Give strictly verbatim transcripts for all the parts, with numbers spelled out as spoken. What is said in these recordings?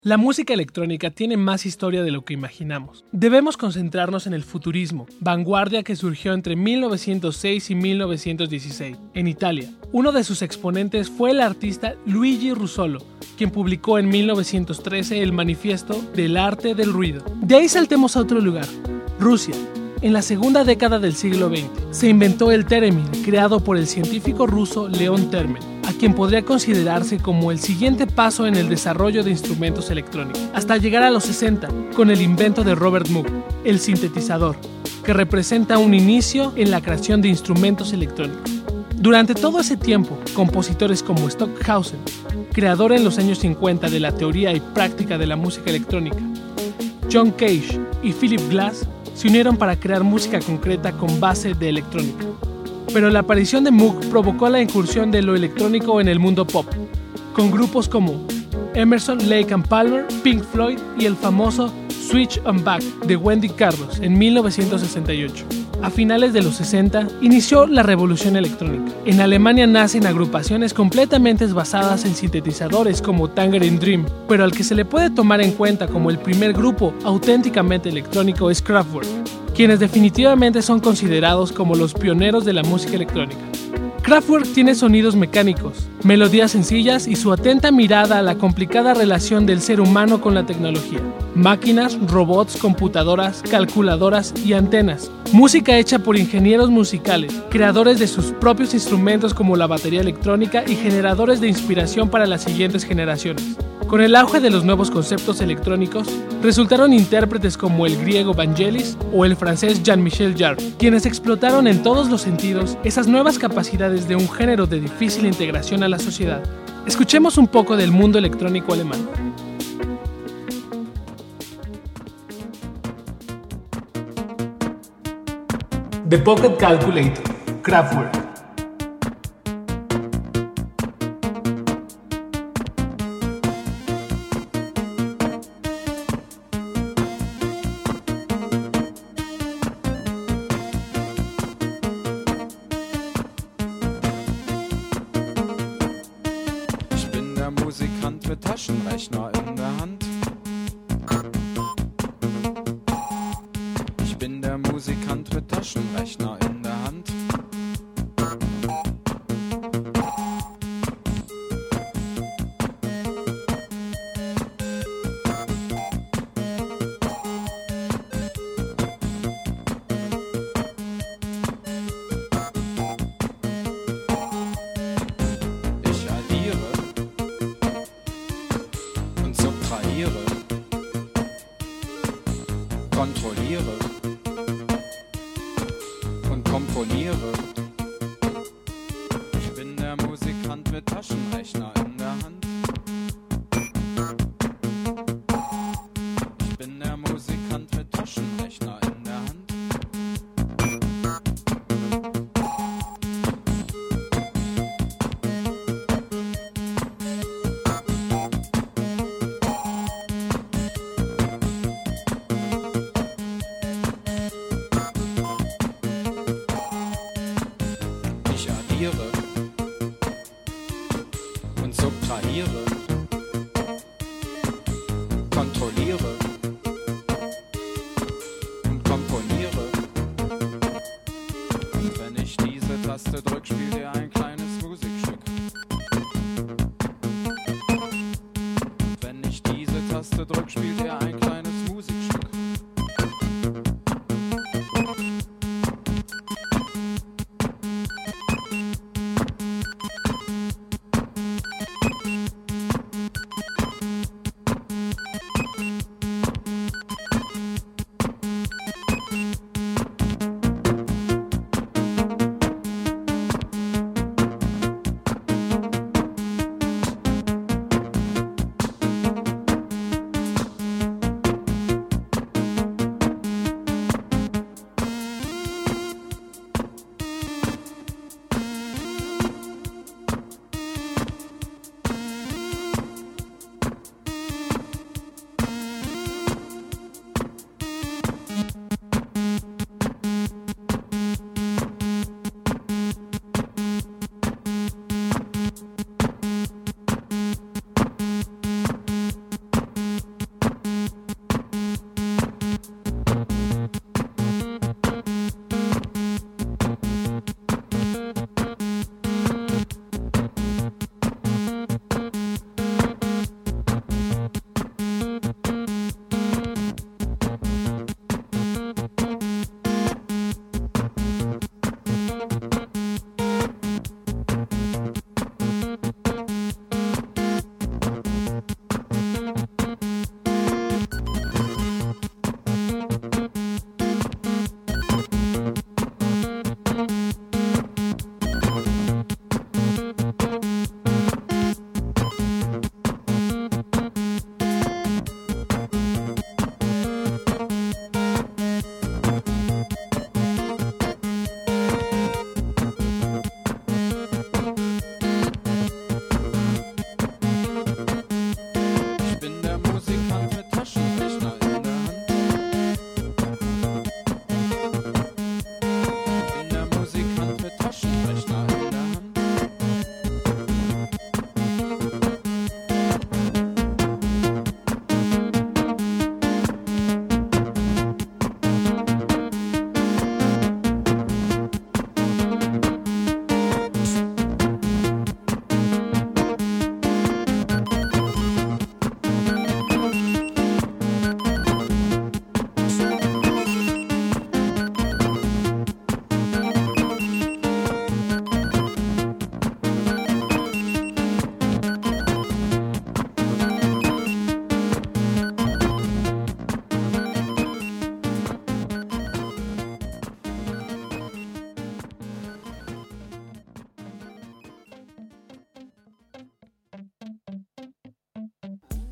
La música electrónica tiene más historia de lo que imaginamos. Debemos concentrarnos en el futurismo, vanguardia que surgió entre mil novecientos seis y mil novecientos dieciséis, en Italia. Uno de sus exponentes fue el artista Luigi Russolo, quien publicó en mil novecientos trece el Manifiesto del Arte del Ruido. De ahí saltemos a otro lugar, Rusia. En la segunda década del siglo veinte, se inventó el theremin, creado por el científico ruso León Termen, a quien podría considerarse como el siguiente paso en el desarrollo de instrumentos electrónicos, hasta llegar a los sesenta, con el invento de Robert Moog, el sintetizador, que representa un inicio en la creación de instrumentos electrónicos. Durante todo ese tiempo, compositores como Stockhausen, creador en los años cincuenta de la teoría y práctica de la música electrónica, John Cage y Philip Glass, se unieron para crear música concreta con base de electrónica. Pero la aparición de Moog provocó la incursión de lo electrónico en el mundo pop, con grupos como Emerson, Lake and Palmer, Pink Floyd y el famoso Switch on Back de Wendy Carlos en mil novecientos sesenta y ocho. A finales de los sesenta, inició la revolución electrónica. En Alemania nacen agrupaciones completamente basadas en sintetizadores como Tangerine Dream, pero al que se le puede tomar en cuenta como el primer grupo auténticamente electrónico es Kraftwerk, quienes definitivamente son considerados como los pioneros de la música electrónica. Kraftwerk tiene sonidos mecánicos, melodías sencillas y su atenta mirada a la complicada relación del ser humano con la tecnología. Máquinas, robots, computadoras, calculadoras y antenas. Música hecha por ingenieros musicales, creadores de sus propios instrumentos como la batería electrónica y generadores de inspiración para las siguientes generaciones. Con el auge de los nuevos conceptos electrónicos, resultaron intérpretes como el griego Vangelis o el francés Jean-Michel Jarre, quienes explotaron en todos los sentidos esas nuevas capacidades de un género de difícil integración a la sociedad. Escuchemos un poco del mundo electrónico alemán. The Pocket Calculator, Kraftwerk. Musikant mit Taschenrechner in der Hand. Ich bin der Musikant mit Taschenrechner in der Hand. Kontrolliere und komponiere. Ich bin der Musikant mit Taschenrechner in der Hand. Ich bin der Musikant mit Taschenrechner in der Hand. Und subtrahiere, kontrolliere und komponiere. Und wenn ich diese Taste drück, spielt ihr ein kleines Musikstück. Und wenn ich diese Taste drück, spielt ihr ein kleines Musikstück.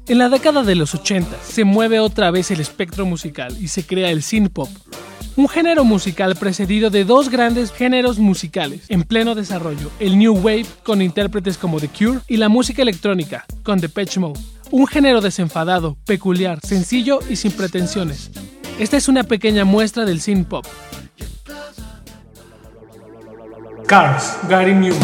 En la década de los ochenta se mueve otra vez el espectro musical y se crea el synthpop, un género musical precedido de dos grandes géneros musicales en pleno desarrollo, el New Wave con intérpretes como The Cure y la música electrónica con Depeche Mode, un género desenfadado, peculiar, sencillo y sin pretensiones. Esta es una pequeña muestra del synthpop. Cars, Gary Newman.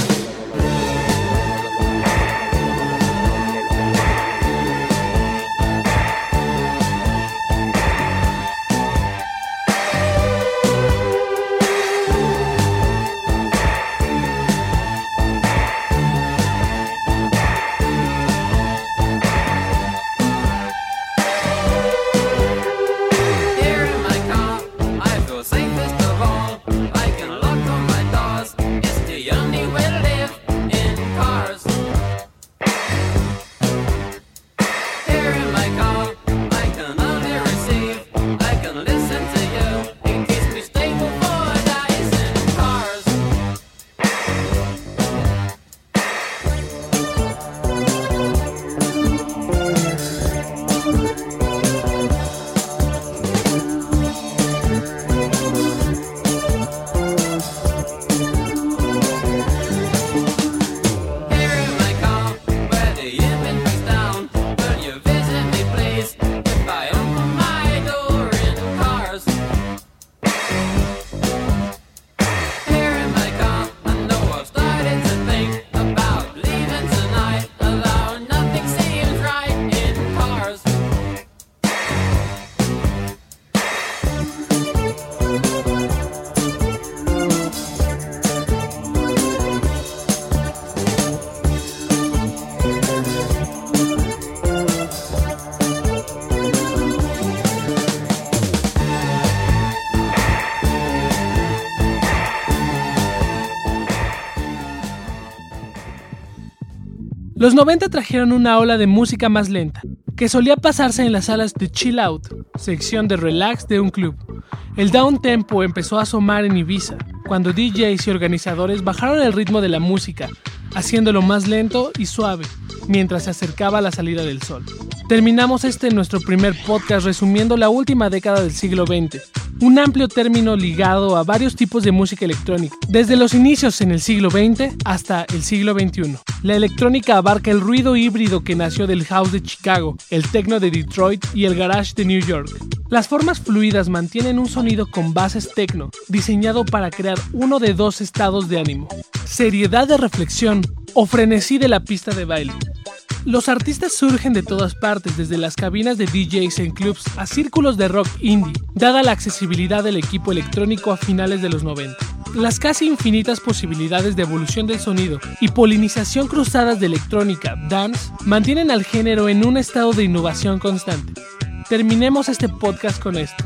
Los noventa trajeron una ola de música más lenta, que solía pasarse en las salas de chill out, sección de relax de un club. El down tempo empezó a asomar en Ibiza, cuando D Js y organizadores bajaron el ritmo de la música, haciéndolo más lento y suave, mientras se acercaba la salida del sol. Terminamos este nuestro primer podcast resumiendo la última década del siglo veinte, un amplio término ligado a varios tipos de música electrónica, desde los inicios en el siglo veinte hasta el siglo veintiuno. La electrónica abarca el ruido híbrido que nació del house de Chicago, el techno de Detroit y el garage de New York. Las formas fluidas mantienen un sonido con bases techno, diseñado para crear uno de dos estados de ánimo: seriedad de reflexión o frenesí de la pista de baile. Los artistas surgen de todas partes, desde las cabinas de D Js en clubs a círculos de rock indie, dada la accesibilidad del equipo electrónico a finales de los noventa. Las casi infinitas posibilidades de evolución del sonido y polinización cruzadas de electrónica, dance, mantienen al género en un estado de innovación constante. Terminemos este podcast con esto.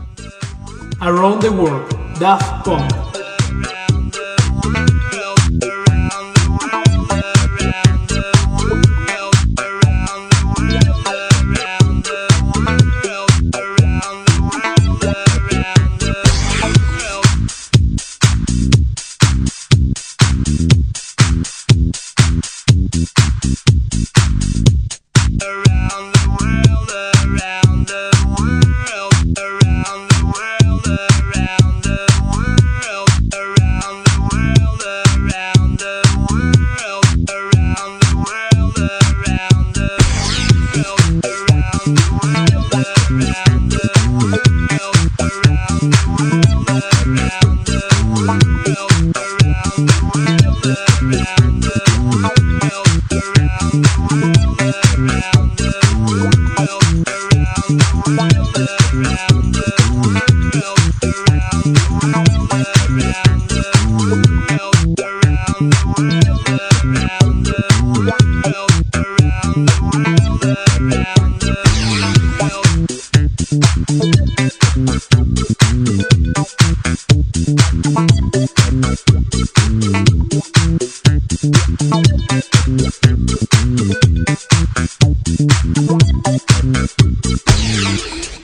Around the World, Daft Punk. We'll be right back.